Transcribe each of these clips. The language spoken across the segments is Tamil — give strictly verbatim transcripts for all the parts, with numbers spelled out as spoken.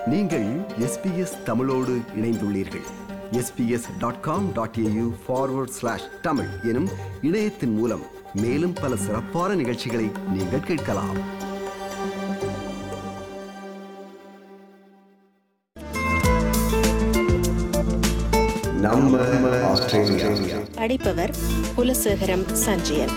நீங்கள் எஸ் பி எஸ் தமிழோடு இணைந்துள்ளீர்கள். S B S dot com dot A U forward slash Tamil எனும் இணையத்தின் மூலம் மேலும் பல சிறப்பான நிகழ்ச்சிகளை நீங்கள் கேட்கலாம். நம்ம ஆஸ்திரேலியா. படிப்பவர் குலசேகரம் சஞ்சயன்.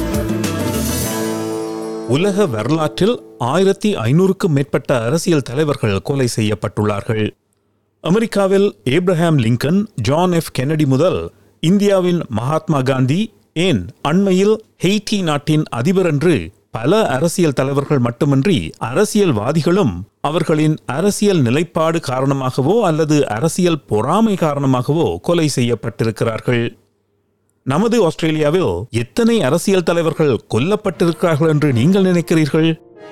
உலக வரலாற்றில் ஆயிரத்தி ஐநூறுக்கும் மேற்பட்ட அரசியல் தலைவர்கள் கொலை செய்யப்பட்டுள்ளார்கள். அமெரிக்காவில் Abraham Lincoln, John F Kennedy முதல் இந்தியாவின் மகாத்மா காந்தி, ஏன் அண்மையில் ஹெய்டி நாட்டின் அதிபர் என்று பல அரசியல் தலைவர்கள் மட்டுமின்றி அரசியல்வாதிகளும் அவர்களின் அரசியல் நிலைப்பாடு காரணமாகவோ அல்லது அரசியல் பொறாமை காரணமாகவோ கொலை செய்யப்பட்டிருக்கிறார்கள். நமது ஆஸ்திரேலியாவில் எத்தனை அரசியல் தலைவர்கள் கொல்லப்பட்டிருக்கிறார்கள் என்று நீங்கள் நினைக்கிறீர்கள்?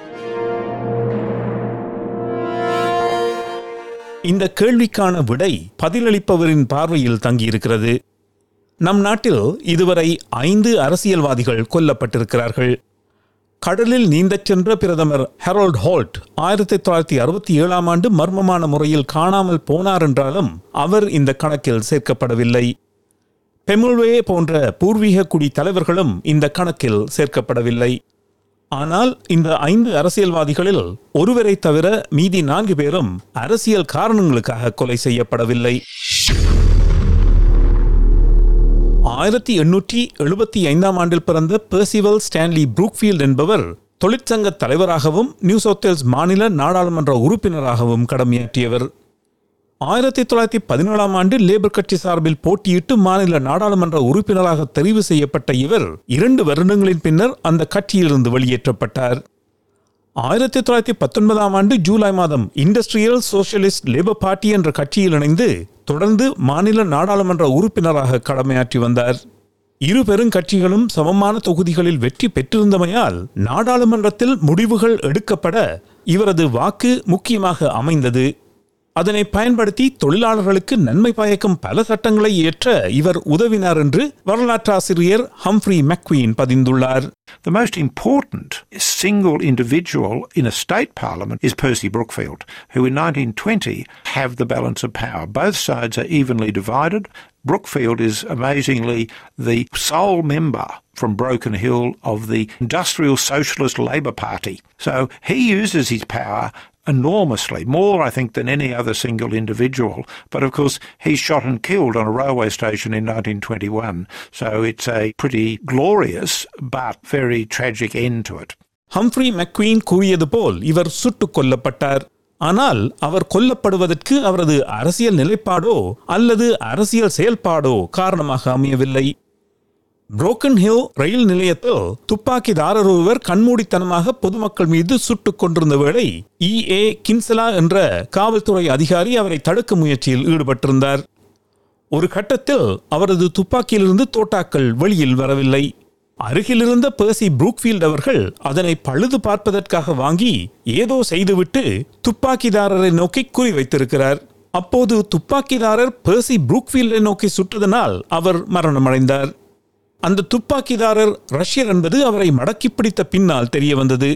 இந்த கேள்விக்கான விடை பதிலளிப்பவரின் பார்வையில் தங்கியிருக்கிறது. நம் நாட்டில் இதுவரை ஐந்து அரசியல்வாதிகள் கொல்லப்பட்டிருக்கிறார்கள். கடலில் நீந்தச் சென்ற பிரதமர் ஹெரால்ட் ஹோல்ட் ஆயிரத்தி தொள்ளாயிரத்தி அறுபத்தி ஏழாம் ஆண்டு மர்மமான முறையில் காணாமல் போனார் என்றாலும் அவர் இந்த கணக்கில் சேர்க்கப்படவில்லை. பெமுல்வே போன்ற பூர்வீக குடி தலைவர்களும் இந்த கணக்கில் சேர்க்கப்படவில்லை. ஆனால் இந்த ஐந்து அரசியல்வாதிகளில் ஒருவரை தவிர மீதி நான்கு பேரும் அரசியல் காரணங்களுக்காக கொலை செய்யப்படவில்லை. ஆயிரத்தி எண்ணூற்றி எழுபத்தி ஐந்தாம் ஆண்டில் பிறந்த பெர்சிவல் ஸ்டான்லி புரூக்ஃபீல்ட் என்பவர் தொழிற்சங்க தலைவராகவும் நியூ சவுத் வேல்ஸ் மாநில நாடாளுமன்ற உறுப்பினராகவும் கடமையாற்றியவர். ஆயிரத்தி தொள்ளாயிரத்தி பதினேழாம் ஆண்டு லேபர் கட்சி சார்பில் போட்டியிட்டு மாநில நாடாளுமன்ற உறுப்பினராக தெரிவு செய்யப்பட்ட இவர் இரண்டு வருடங்களின் பின்னர் அந்த கட்சியிலிருந்து வெளியேற்றப்பட்டார். ஆயிரத்தி தொள்ளாயிரத்தி பத்தொன்பதாம் ஆண்டு ஜூலை மாதம் இண்டஸ்ட்ரியல் சோசியலிஸ்ட் லேபர் பார்ட்டி என்ற கட்சியில் இணைந்து தொடர்ந்து மாநில நாடாளுமன்ற உறுப்பினராக கடமையாற்றி வந்தார். இரு பெருங்கட்சிகளும் சமமான தொகுதிகளில் வெற்றி பெற்றிருந்தமையால் நாடாளுமன்றத்தில் முடிவுகள் எடுக்கப்பட இவரது வாக்கு முக்கியமாக அமைந்தது. அதனை பயன்படுத்தி தொழிலாளர்களுக்கு நன்மை பயக்கும் பல சட்டங்களை இயற்ற இவர் உதவினார் என்று வரலாற்றாசிரியர் ஹம்ஃப்ரி மெக்வீன் பதிந்துள்ளார். The most important single individual in a state parliament is Percy Brookfield, who in nineteen twenty have the balance of power. Both sides are evenly divided. Brookfield is amazingly the sole member from Broken Hill of the Industrial Socialist Labor Party. So he uses his power enormously, more I think than any other single individual. But of course he's shot and killed on a railway station in nineteen twenty-one. So it's a pretty glorious but very tragic end to it. Humphrey McQueen கூறியது போல் இவர் சுட்டுக் கொல்லப்பட்டார். ஆனால் அவர் கொல்லப்படுவதற்கு அவரது அரசியல் நிலைப்பாடோ அல்லது அரசியல் செயல்பாடோ காரணமாக அமையவில்லை. புரோக்கன் ஹில் ரயில் நிலையத்தில் துப்பாக்கிதாரர் ஒருவர் கண்மூடித்தனமாக பொதுமக்கள் மீது சுட்டுக் கொண்டிருந்த வேளை இ ஏ கின்சலா என்ற காவல்துறை அதிகாரி அவரை தடுக்கும் முயற்சியில் ஈடுபட்டிருந்தார். ஒரு கட்டத்தில் அவரது துப்பாக்கியிலிருந்து தோட்டாக்கள் வெளியில் வரவில்லை. அருகிலிருந்த பெர்சி புரூக்ஃபீல்ட் அவர்கள் அதனை பழுது பார்ப்பதற்காக வாங்கி ஏதோ செய்துவிட்டு துப்பாக்கிதாரரை நோக்கி குறிவைத்திருக்கிறார். அப்போது துப்பாக்கிதாரர் பெர்சி புரூக்ஃபீல்டை நோக்கி சுற்றதனால் அவர் மரணமடைந்தார். அந்த துப்பாக்கிதாரர் ரஷ்யர் என்பது அவரை மடக்கி பிடித்த பின்னால் தெரிய வந்தது.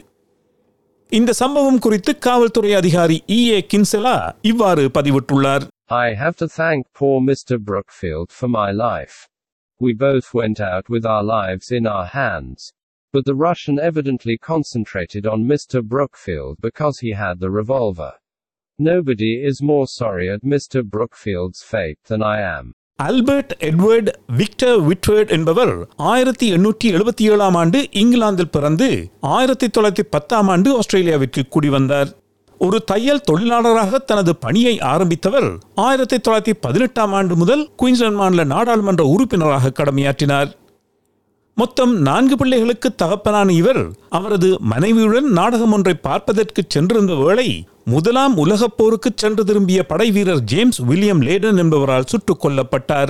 இந்த சம்பவம் குறித்து காவல்துறை அதிகாரி இ ஏ கின்சலா இவ்வாறு பதிவிட்டுள்ளார். I have to thank poor Mister Brookfield for my life. We both went out with our lives in our hands. But the Russian evidently concentrated on Mister Brookfield because he had the revolver. Nobody is more sorry at Mister Brookfield's fate than I am. Albert Edward Victor Whitward என்பவர் ஆயிரத்தி எண்ணூற்றி எழுபத்தி ஏழாம் ஆண்டு இங்கிலாந்தில் பிறந்து ஆயிரத்தி தொள்ளாயிரத்தி பத்தாம் ஆண்டு ஆஸ்திரேலியாவிற்கு குடிவந்தார். ஒரு தையல் தொழிலாளராக தனது பணியை ஆரம்பித்தவர் ஆயிரத்தி தொள்ளாயிரத்தி பதினெட்டாம் ஆண்டு முதல் குயின்ஸ்லாந்து மாநில நாடாளுமன்ற உறுப்பினராக கடமையாற்றினார். மொத்தம் நான்கு பிள்ளைகளுக்கு தகப்பனான இவர் அவரது மனைவியுடன் நாடகம் ஒன்றை பார்ப்பதற்கு சென்றிருந்த வேளை முதலாம் உலகப் போருக்கு சென்று திரும்பிய படை வீரர் ஜேம்ஸ் வில்லியம் லேடன் என்பவரால் சுட்டுக் கொல்லப்பட்டார்.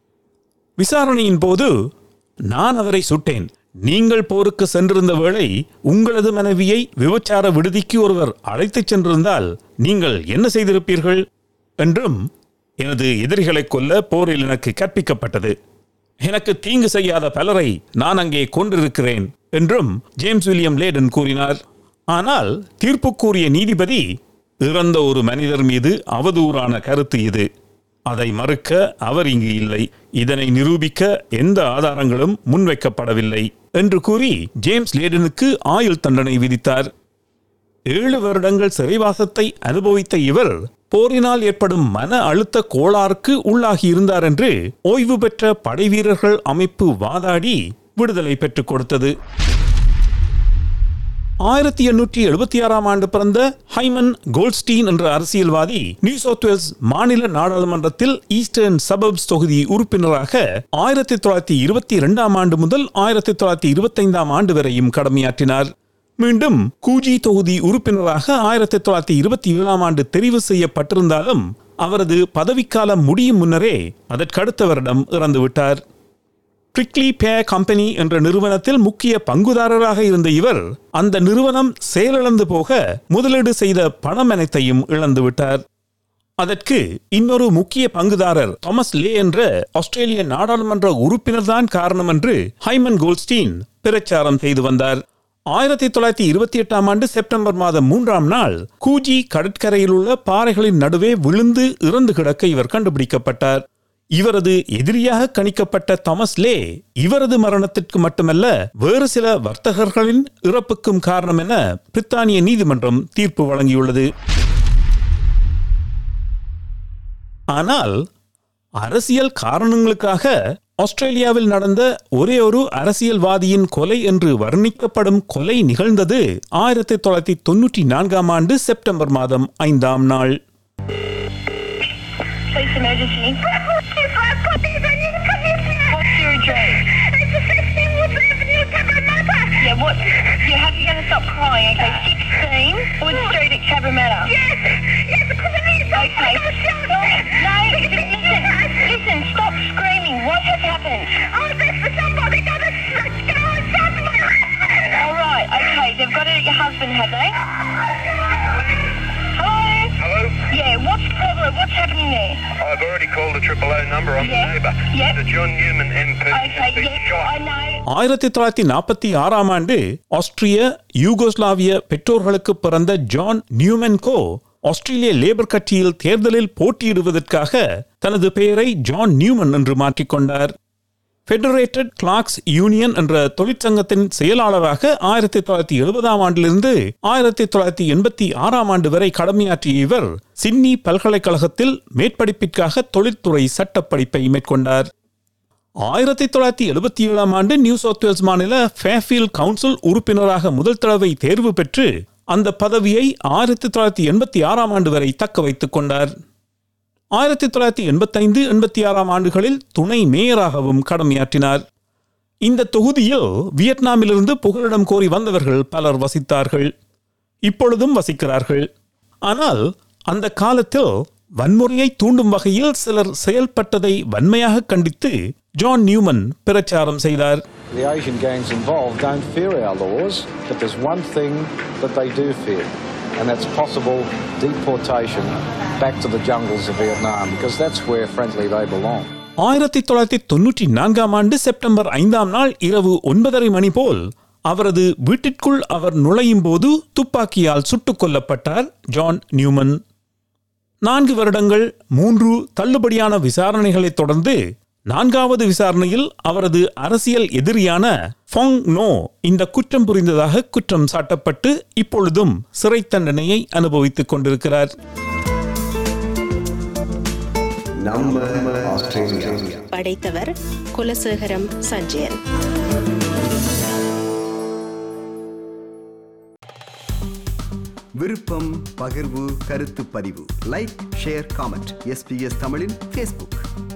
விசாரணையின் போது, நான் அவரை சுட்டேன். நீங்கள் போருக்கு சென்றிருந்த வேளை உங்களது மனைவியை விபச்சார விடுதிக்கு ஒருவர் அழைத்துச் சென்றிருந்தால் நீங்கள் என்ன செய்திருப்பீர்கள் என்றும், எனது எதிரிகளை கொல்ல போரில் எனக்கு கற்பிக்கப்பட்டது. எனக்கு தீங்கு செய்யாத பலரை நான் அங்கே கொண்டிருக்கிறேன் என்றும் ஜேம்ஸ் வில்லியம் லேடன் கூறினார். ஆனால் தீர்ப்பு கூறிய நீதிபதி, இறந்த ஒரு மனிதர் மீது அவதூறான கருத்து இது. அதை மறுக்க அவர் இங்கு இல்லை. இதனை நிரூபிக்க எந்த ஆதாரங்களும் முன்வைக்கப்படவில்லை என்று கூறி ஜேம்ஸ் லேடனுக்கு ஆயுள் தண்டனை விதித்தார். ஏழு வருடங்கள் சிறைவாசத்தை அனுபவித்த இவர் போரினால் ஏற்படும் மன அழுத்த கோளாறுக்கு உள்ளாகி இருந்தார் என்று ஓய்வு பெற்ற படைவீரர்கள் அமைப்பு வாதாடி விடுதலை பெற்றுக் கொடுத்தது. ஆயிரத்தி எண்ணூற்றி எழுபத்தி ஆறாம் ஆண்டு பிறந்த ஹைமன் கோல்ட்ஸ்டீன் என்ற அரசியல்வாதி நியூ சவுத் வேல்ஸ் மாநில நாடாளுமன்றத்தில் ஈஸ்டர்ன் சபர்ப்ஸ் தொகுதி உறுப்பினராக ஆயிரத்தி தொள்ளாயிரத்தி இருபத்தி இரண்டாம் ஆண்டு முதல் ஆயிரத்தி தொள்ளாயிரத்தி இருபத்தி ஐந்தாம் ஆண்டு வரையும் கடமையாற்றினார். மீண்டும் கூஜி தொகுதி உறுப்பினராக ஆயிரத்தி தொள்ளாயிரத்தி இருபத்தி ஏழாம் ஆண்டு தெரிவு செய்யப்பட்டிருந்தாலும் அவரது பதவிக்காலம் முடியும் முன்னரே அதற்கடுத்த வருடம் இறந்துவிட்டார். பிரிக்லி பேர் கம்பெனி என்ற நிறுவனத்தில் முக்கிய பங்குதாரராக இருந்த இவர் அந்த நிறுவனம் செயலிழந்து போக முதலீடு செய்த பணம் அனைத்தையும் இழந்துவிட்டார். அதற்கு இன்னொரு முக்கிய பங்குதாரர் தாமஸ் லே என்ற ஆஸ்திரேலிய நாடாளுமன்ற உறுப்பினர் தான் காரணம் என்று ஹைமன் கோல்ட்ஸ்டீன் பிரச்சாரம் செய்து வந்தார். ஆயிரத்தி தொள்ளாயிரத்தி இருபத்தி எட்டாம் ஆண்டு செப்டம்பர் மாதம் மூன்றாம் நாள் கூஜி கடற்கரையில் உள்ள பாறைகளின் நடுவே விழுந்து இறந்து கிடக்க இவர் கண்டுபிடிக்கப்பட்டார். இவரது எதிரியாக கணிக்கப்பட்ட தாமஸ் லே இவரது மரணத்திற்கு மட்டுமல்ல வேறு சில வர்த்தகர்களின் இறப்புக்கும் காரணம் என பிரித்தானிய நீதிமன்றம் தீர்ப்பு வழங்கியுள்ளது. ஆனால் அரசியல் காரணங்களுக்காக ஆஸ்திரேலியாவில் நடந்த ஒரே ஒரு அரசியல்வாதியின் கொலை என்று வர்ணிக்கப்படும் கொலை நிகழ்ந்தது ஆயிரத்தி தொள்ளாயிரத்தி தொன்னூற்றி நான்காம் ஆண்டு செப்டம்பர் மாதம் ஐந்தாம் நாள். Listen, stop screaming. What has happened? Oh, that's for somebody got a go and shot my husband. All right, okay. They've got it at your husband, have they? Hello? Hello? Yeah, what's the problem? What's happening there? I've already called the triple O number. I'm Yeah. the neighbour. Yep. The John Newman M P Okay, has been yeah, shot. I know. ஆயிரத்தி தொள்ளாயிரத்தி நாற்பத்தி ஆறாம் ஆண்டு ஆஸ்திரிய யூகோஸ்லாவிய பெற்றோர்களுக்கு பிறந்த ஜான் நியூமென்கோ ஆஸ்திரேலிய லேபர் கட்சியில் தேர்தலில் போட்டியிடுவதற்காக தனது பெயரை ஜான் நியூமன் என்று மாற்றிக்கொண்டார். ஃபெடரேட்டட் கிளார்க்ஸ் யூனியன் என்ற தொழிற்சங்கத்தின் செயலாளராக ஆயிரத்தி தொள்ளாயிரத்தி எழுபதாம் ஆண்டிலிருந்து ஆயிரத்தி தொள்ளாயிரத்தி எண்பத்தி ஆறாம் ஆண்டு வரை கடமையாற்றிய இவர் சிட்னி பல்கலைக்கழகத்தில் மேற்படிப்பிற்காக தொழில்துறை சட்டப்படிப்பை மேற்கொண்டார். ஆயிரத்தி தொள்ளாயிரத்தி எழுபத்தி ஏழாம் ஆண்டு நியூ சவுத் வேல்ஸ் மாநில ஃபேர்ஃபீல்ட் கவுன்சில் உறுப்பினராக முதல் தடவை தேர்வு பெற்று அந்த பதவியை ஆயிரத்தி தொள்ளாயிரத்தி எண்பத்தி ஆறாம் ஆண்டு வரை தக்க வைத்துக் கொண்டார். ஆயிரத்தி தொள்ளாயிரத்தி எண்பத்தி ஐந்து எண்பத்தி ஆறாம் ஆண்டுகளில் துணை மேயராகவும் கடமையாற்றினார். இந்த தொகுதியில் வியட்நாமிலிருந்து புகலிடம் கோரி வந்தவர்கள் பலர் வசித்தார்கள், இப்பொழுதும் வசிக்கிறார்கள். ஆனால் அந்த காலத்தில் வன்முறையை தூண்டும் வகையில் சிலர் செயல்பட்டதை வன்மையாக கண்டித்து ஜான் நியூமன் பிரச்சாரம் செய்தார். The Asian gangs involved don't fear our laws, but there's one thing that they do fear, and that's possible deportation back to the jungles of Vietnam, because that's where, frankly, they belong. ஆயிரத்தி தொள்ளாயிரத்தி தொன்னூற்றி நான்காம் ஆண்டு செப்டம்பர் ஐந்தாம் நாள் இரவு ஒன்பதரை மணி போல் அவரது வீட்டிற்குள் அவர் நுழையும் போது துப்பாக்கியால் சுட்டுக் கொல்லப்பட்டார் ஜான் நியூமன். நான்கு வருடங்கள் மூன்று தள்ளுபடியான விசாரணைகளை தொடர்ந்து நான்காவது விசாரணையில் அவரது அரசியல் எதிரியான ஃபோங் நோ இந்த குற்றம் புரிந்ததாக குற்றம் சாட்டப்பட்டு இப்பொழுதும் சிறை தண்டனையை அனுபவித்துக் கொண்டிருக்கிறார். படைத்தவர் குலசேகரம் சஞ்சயன். விருப்பம், பகிர்வு, கருத்து பதிவு, லைக், ஷேர், காமெண்ட். எஸ்பிஎஸ் தமிழின் ஃபேஸ்புக்.